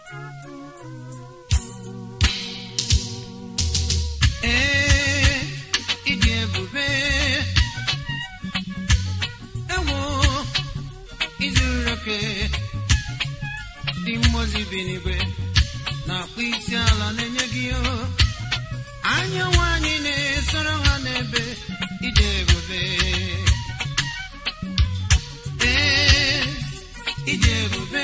ịdị ebube ewo izuru oke dị mmụọ bi n'igwe na-akpọ isi ala na-enye gị anya nwanyị na-esoro ha n'ebe ịdị ebube ịdị ebube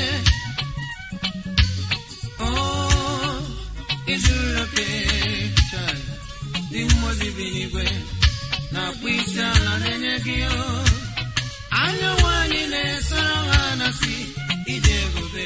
izuru oke dị mmụọ bi n'igwe na-akpọ isi ala na-enye gị anya nwanyị na-esoro ha na-asị ịdị ebube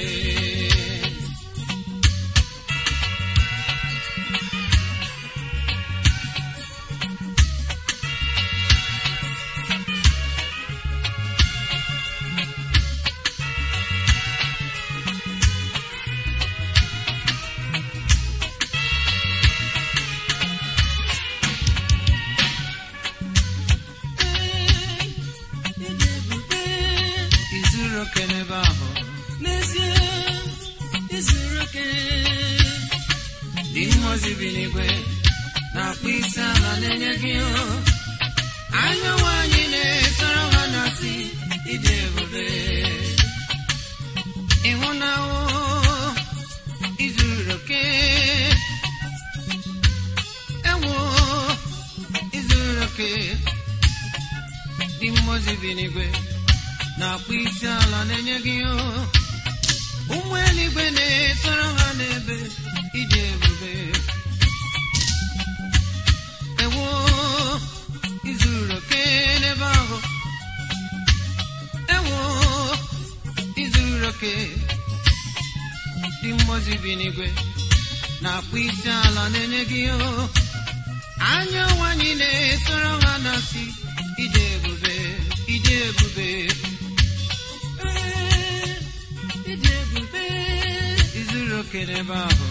Binigwe na-akpọ isi ala na-enye gị anya nwanyị na-esoro ha na-asị ịdị ebube ịhụnahụ izuru oke ewo izuru oke dị mmụọ binigwe na-akpọ isi ala na-enye gị ụmụ eluigwe na-esoro ha n'ebe ịdị ebube ewo izuru oke n'ebe ahụ ewo izuru oke dị mmụọ bi n'igwe na-akpọ isi ala na-enye gị anya nwanyị na-esoro ha na-asị ịdị ebube ịdị ebube ịdị ebube izuru oke n'ebe ahụ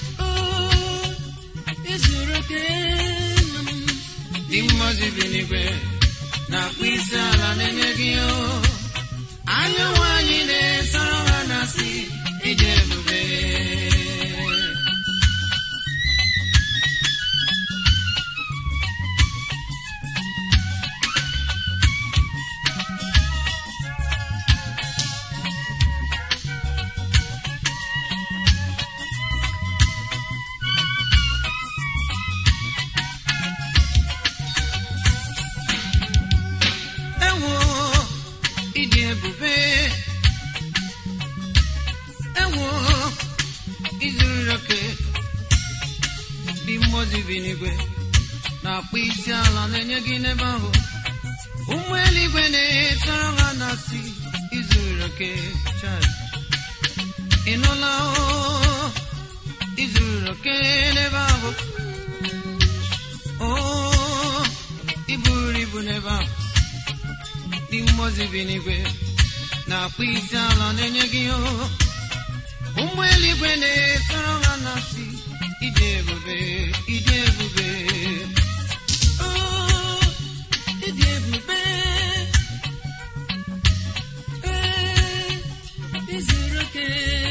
izuru oke dị mmụọ bi n'igwe na-akpọ isi ala na-enye gị anya nwanyị na-esoro ha na-asị ịdị ebube binigwe na-akpọ isi ala na-enye gị n'ebe ahụ ụmụ eluigwe na-esoro ha na-asị izuru oke ịnụla izuru oke n'ebe ahụ iburu ibu n'ebe ahụ dị mmụọ binigwe na-akpọ isi ala na-enye gị ụmụ eluigwe na-esoro ha na-asị ịdị ebube ịdị ebube ịdị ebube izuru oke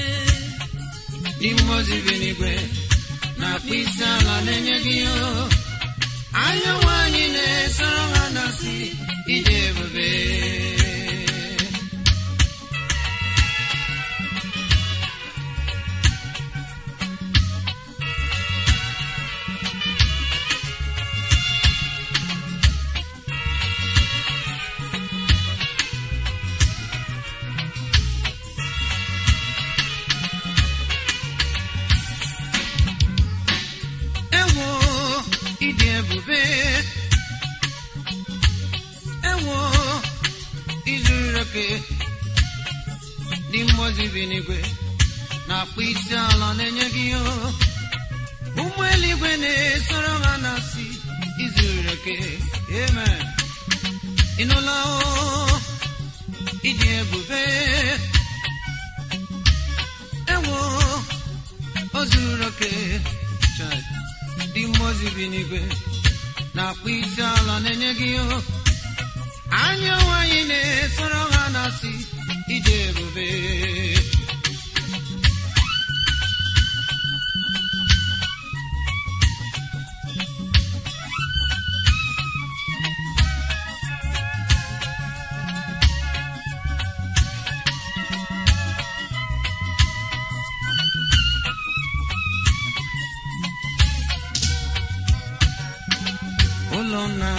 dị mmụọ binigwe na-akpọ isi ala na-enye gị anya nwanyị na-esoro ha na-asị ịdị ebube dị mmụọ binigwe na-akpọ isi ala na-enye gị ụmụ eluigwe na-esoro ha na-asị izuru oke amen ịnụla ịdị ebube ewo o zuru oke dị mmụọ binigwe na-akpọ isi ala na-enye gị anya nwanyị na-esoro ha na-asị ịdị ebube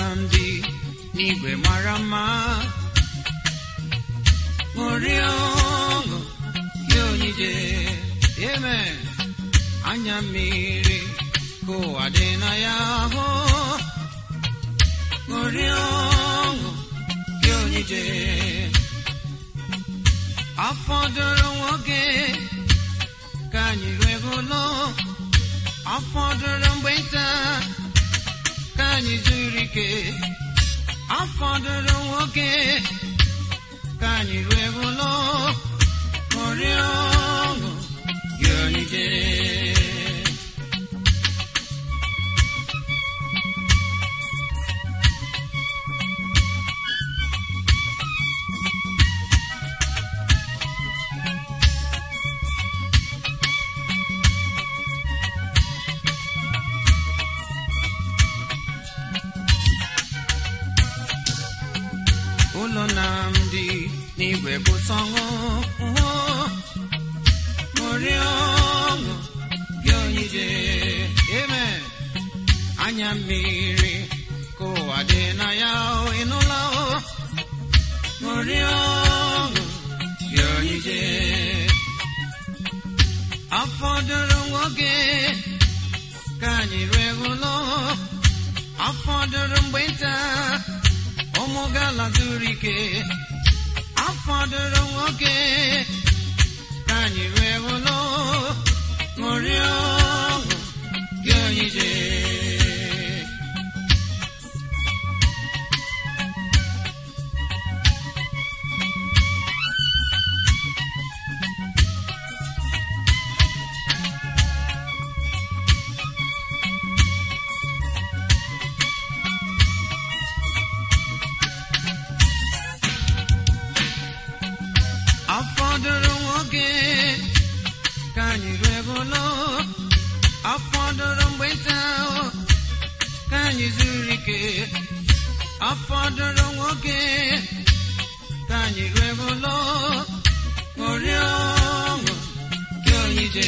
ndị n'igwe mara mma ṅụrịa ọṅụ gị onyinye amen anya mmiri ka ụwa dị na ya ahụ ṅụrịa ọṅụ gị onyinye afọdụrụ nwoke ka anyị rue ụlọ afọdụrụ mgbe nta ka anyị zuru ike afọdụrụ nwoke ka anyị rue ụlọ ṅụrịa ọṅụ gị onyinye ụlọ na ndị n'igwe bụ sọṅụ ṅụrịa ọṅụ gị onyinye amen anya mmiri ka ụwa dị na ya ịnụla ṅụrịa ọṅụ gị onyinye afọdụrụ nwoke ka anyị rue ụlọ afọdụrụ mgbe nta ụmụ gala zuru ike afọdụrụ nwoke ka anyị rue ụlọ ṅụrịa ọṅụ gị onyinye afọdụrụ nwoke ka anyị rue ụlọ afọdụrụ mgbe nta ka anyị zuru ike afọdụrụ nwoke ka anyị rue ụlọ ṅụrịa ọṅụ gị onyinye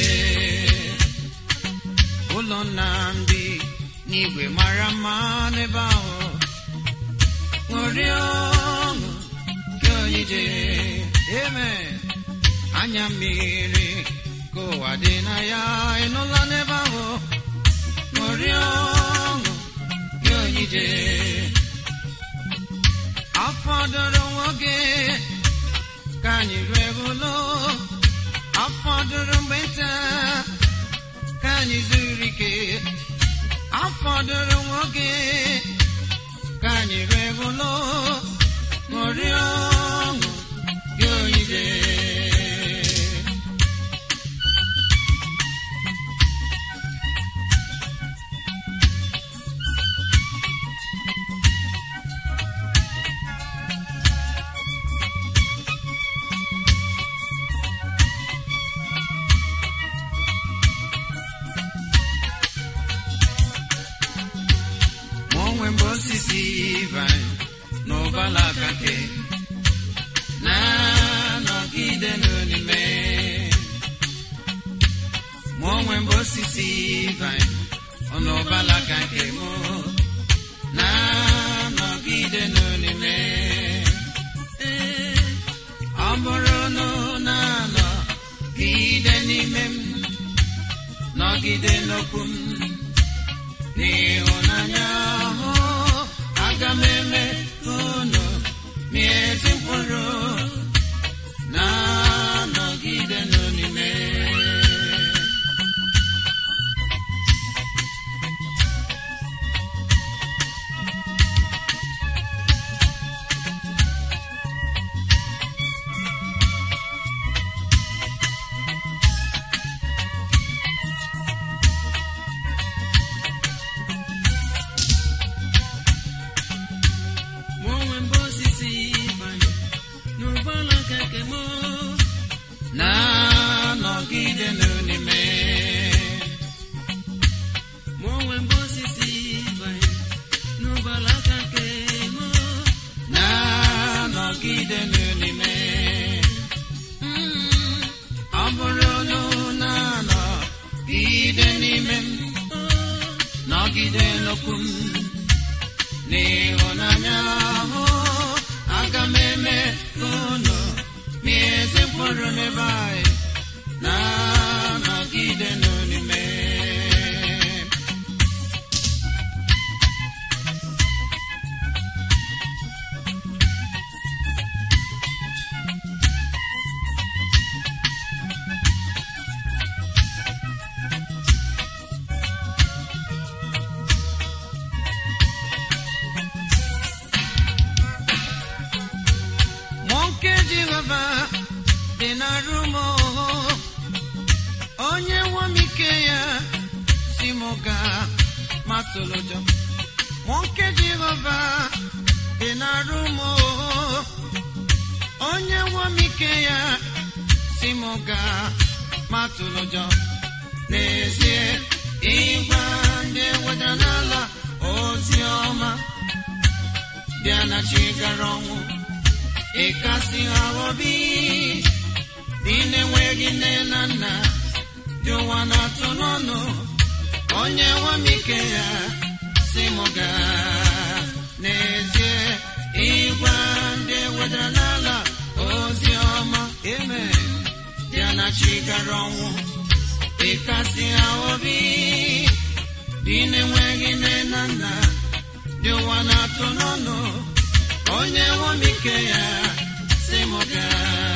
ụlọ nna ndị n'igwe mara mma n'ebe ahụ ṅụrịa ọṅụ gị onyinye amen anya mmiri ka ụwa dị na ya ịnụla n'ebe ahụ ṅụrịa ọṅụ gị onyinye afọdụrụ nwoke ka anyị rue ụlọ afọdụrụ mgbe nta ka anyị zuru ike afọdụrụ nwoke ka anyị rue ụlọ ṅụrịa ọṅụ gị onyinye mgbe osisi vine n'ụbala aka nke na-anọgide n'ime mụ onwe mgbe osisi vine n'ụbala aka nke mụ na-anọgide n'ime ọ bụrụ na na-anọgide n'ime m nọgide n'okwu m n'ịhụnanya ahụ aga m eme unu mie ezi mkpụrụ na-anọgide n'ime na-anọgide n'ime na-anọgide n'ime ọ bụrụ na na-anọgide n'ime m nọgide n'okwu m n'ịhụnanya ahụ aga m eme ka unu mie ezi mkpụrụ n'ebe anyị na-anọgide n'ime. Onye nwamike ya si m gaa matụlụjọ, nwoke Jehova dị n'arụ m. Onye nwamike ya si m gaa matụlụjọ, n'ezie ịgwa ndị wedara n'ala ozi ọma bịa na chi gara ọnwụ ịkasị ha obi, dị na-enweghị nne na nna dị ụwa na-atụ n'ọnụ. Onye nwamike ya si m gaa, n'ezie ịgwa ndị wedara n'ala ozi ọma eme bịa na chi gara ọnwụ ịkasị ha obi, dị na-enweghị nne na nna dị ụwa na-atụ n'ọnụ. Onye nwamike ya si m gaa.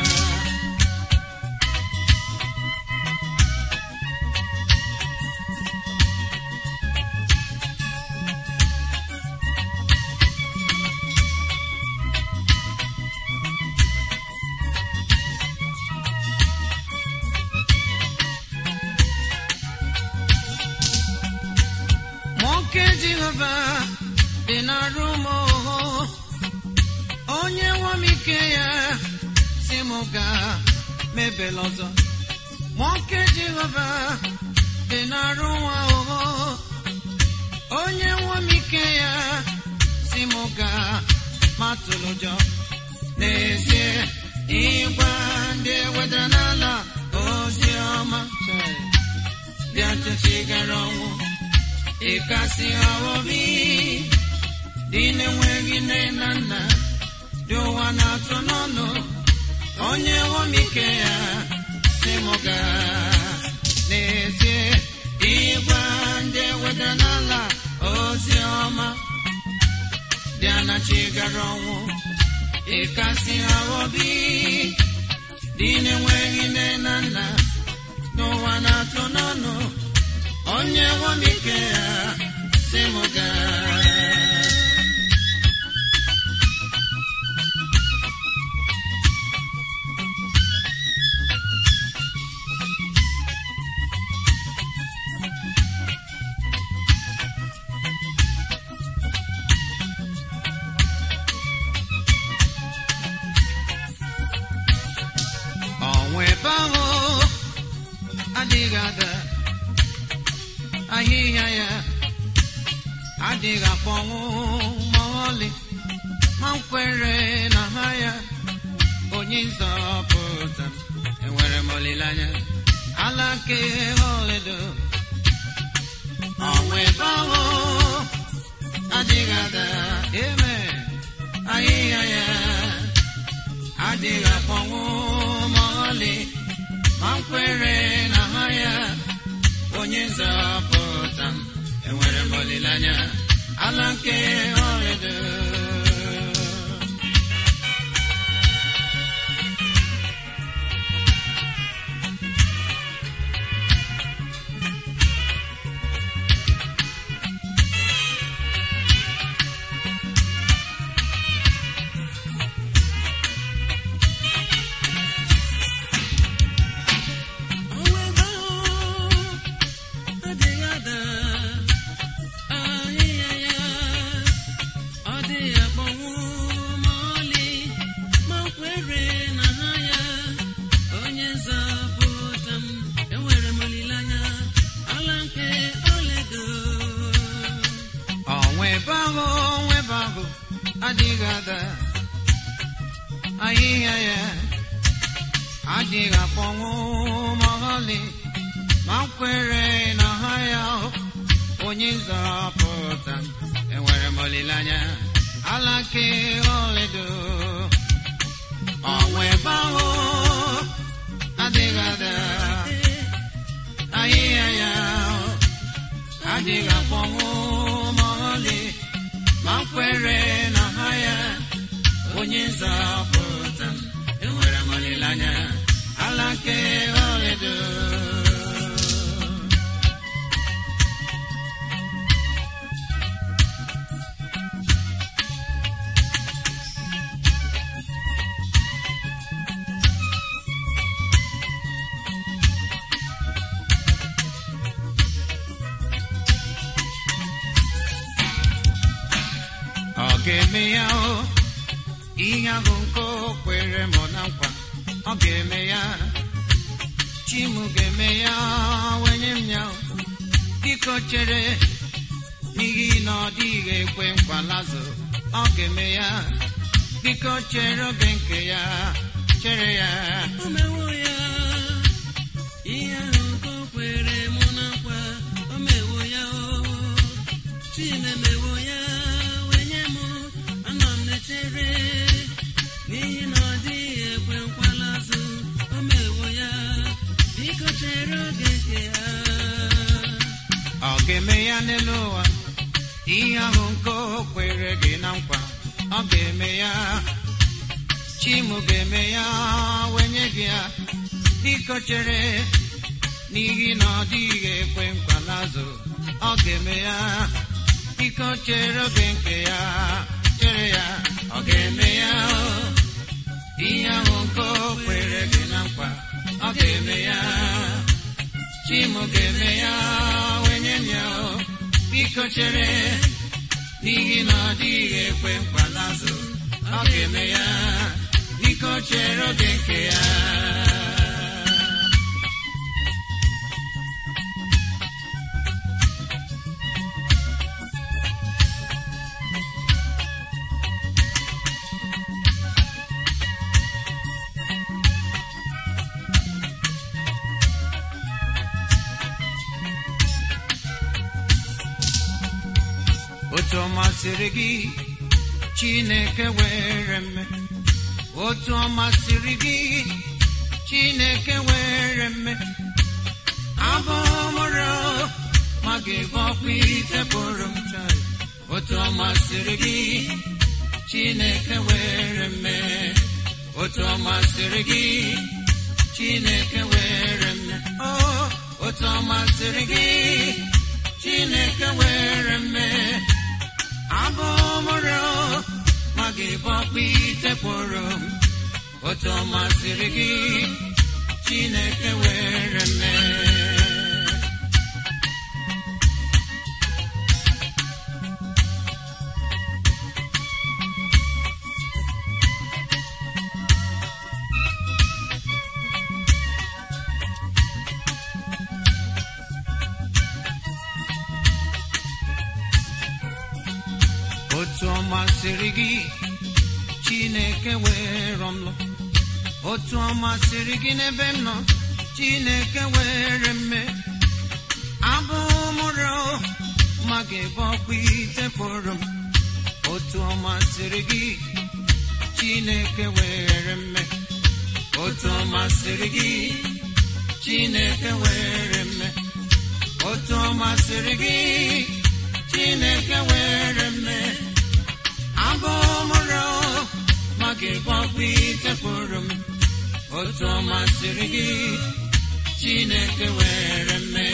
Jehova dị n'arụ m. Onye nwamike ya si m gaa mebela ọzọ. Nwoke Jehova dị n'arụ nwa. Onye nwamike ya si m gaa matụlụjọ, n'ezie ịgwa ndị wedara n'ala ozi ọma bịa chechi gara ọnwụ ịkasị ha obi, dị na-enweghị nne na nna dị ụwa na-atụ n'ọnụ. Onye nwamike ya si m gaa, n'ezie ịgwa ndị wedara n'ala ozi ọma bịa na chi gara ọnwụ ịkasị ha obi, dị na-enweghị nne na nna dị ụwa na-atụ n'ọnụ. Onye nwamike ya si m gaa. Ọnwa ebe ahụ adịghị ada, ahịhịa ya adịghị akpọnwụ ma ọlị, ma nkwere na ha ya onye nzọpụta m, enwere m olileanya ala nke ọlaedo. Ọnwa ebe ahụ adịghị ada, eme ahịhịa ya adịghị akpọnwụ ma ọlị, ma nkwere na ha ya onye nzọpụta m, enwere m olileanya ala nke ọlaedo. adịghị ada, ahịhịa ya adịghị akpọnwụ ma ọlị, ma nkwere na ha ya onye nzọpụta m, enwere m olileanya, ala nke ọlaedo. Ọnwa ebe ahụ adịghị ada, ahịhịa ya adịghị akpọnwụ ma ọlị, ma kwere na ha ya, onye nzọpụta m, enwere m olileanya, ala nke ọlaedo. Ọ ga-eme ya o, ihe ahụ nke o kwere m na nkwa, ọ ga-eme ya, chi m ga-eme ya, wenye m ya, biko chere, n'ihi na ọ dịghị ekwe nkwa n'azụ, ọ ga-eme ya, biko chere oge nke ya, chere ya. O mewo ya, ihe ahụ nke o kwere m na nkwa, o mewo ya o, Chinemewo ya, wenye m, anọ m na-echere, n'ihi na ọ dịghị ekwe nkwa n'azụ, o mewo ya, biko chere oge nke ya. Ọ ga-eme ya n'elu ụwa, ihe ahụ nke o kwere gị na nkwa, ọ ga-eme ya, chi m ga-eme ya, wenye gị ya, biko chere, n'ihi na ọ dịghị ekwe nkwa n'azụ, ọ ga-eme ya, biko chere oge nke ya, chere ya. Ọ ga-eme ya o, ihe ahụ nke o kwere gị na nkwa, ọ ga-eme ya, chi m ga-eme ya, wenye m ya o, biko chere, n'ihi na ọ dịghị ekwe nkwa n'azụ, ọ ga-eme ya, biko chere oge nke ya. Otu ọ masịrị gị, Chineke were mme. Otu ọ masịrị gị, Chineke were mme. Abụ mụrụ ma ga-ebọkwa ite pụrụ m chọọ. Otu ọ masịrị gị, Chineke were mme. Otu ọ masịrị gị, Chineke were mme. Otu ọ masịrị gị, Chineke were mme. Abụ mụrụ ma ga-ebọkwa ite pụrụ m. Otu ọ masịrị gị, Chineke were mme. Otu ọ masịrị gị, Chineke were m lụ. Otu ọ masịrị gị n'ebe m nọ, Chineke were mme. Abụ mụrụ ma ga-ebọkwa ite pụrụ m. Otu ọ masịrị gị, Chineke were mme. Otu ọ masịrị gị, Chineke were mme. Otu ọ masịrị gị, Chineke were mme. Abụ mụrụ ma ga-ebọkwa ite pụrụ m. Otu ọ masịrị gị, Chineke were mme.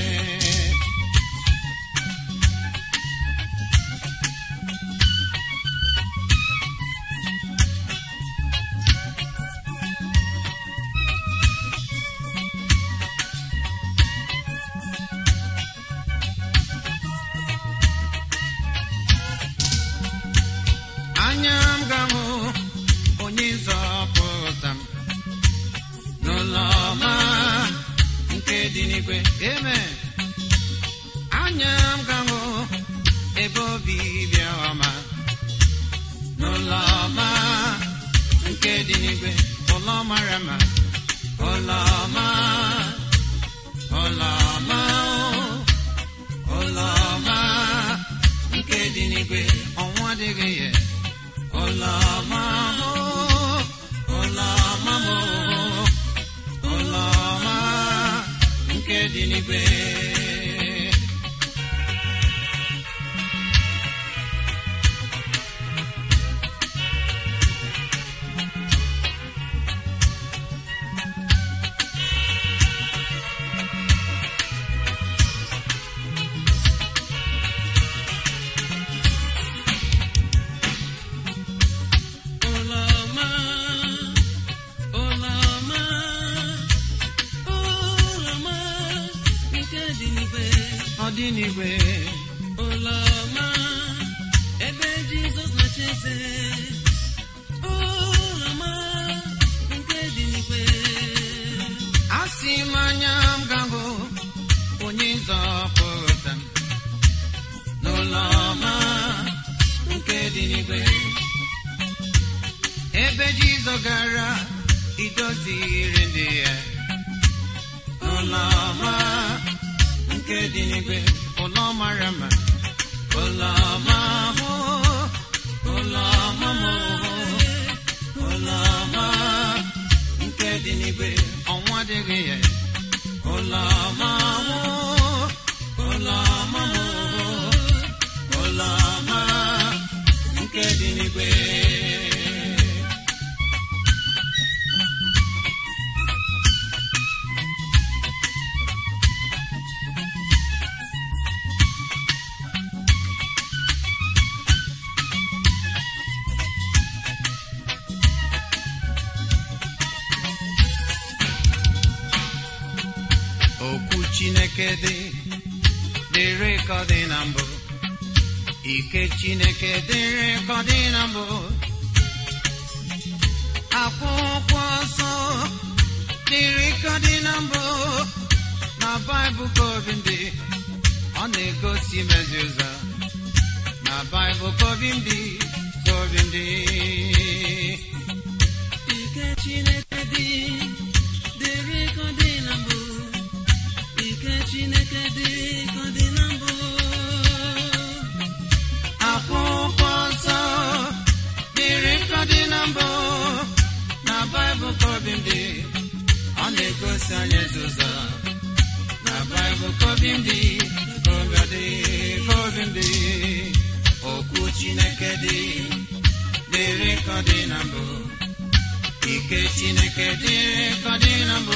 Anya m ga-ahụ onye nzọpụta m n'ụlọ ọma nke dị n'igwe. Amen. Anya m ga-ahụ ebe obibi ọma n'ụlọ ọma nke dị n'igwe. Ụlọ mara mma, ụlọ ọma, ụlọ ọma, ụlọ ọma. n'igwe. N'igwe ụlọma ebe Jizọs na-achịze, ụlọma nke dị n'igwe. Asị m anya m ga-ahụ onye nzọpụta m n'ụlọma nke dị n'igwe, ebe Jizọs gara idoziri ndị ya. Ụlọma nke dị n'igwe, ụlọ mara mma, ụlọma hụ, ụlọma mụ, ụlọma nke dị n'igwe, ọnwa adịghị ya. Ụlọma hụ, ụlọma mụ, ụlọma nke dị n'igwe. Chineke dịrị ka ọ dị na mbụ, ike Chineke dịrị ka ọ dị na mbụ. Akwụkwọ nsọ dịrị ka ọ dị na mbụ, na Baịbụl ka obi m dị, ọ na-egosi mezi ụzọ. Na Baịbụl ka obi m dị, ka obi m dị. Ike Chineke dịrị ka ọ dị na mbụ, Chineke dị ka ọ dị na mbụ. Akwụkwọ nsọ dịrị ka ọ dị na mbụ, na Baịbụl ka obi m dị, ọ na-egosi anyị ezi ụzọ. Na Baịbụl ka obi m dị, ka obi dị, ka obi m dị. Okwu Chineke dịrị ka ọ dị na mbụ, ike Chineke dịrị ka ọ dị na mbụ.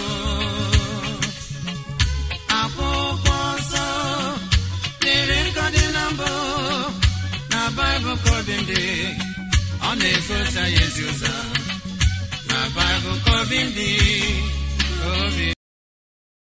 Akwụkwọ nsọ dịrị ka ọ dị na mbụ, na Baịbụl ka obi m dị, ọ na-egosi anyị ezi ụzọ. Na Baịbụl ka obi m dị, ka obi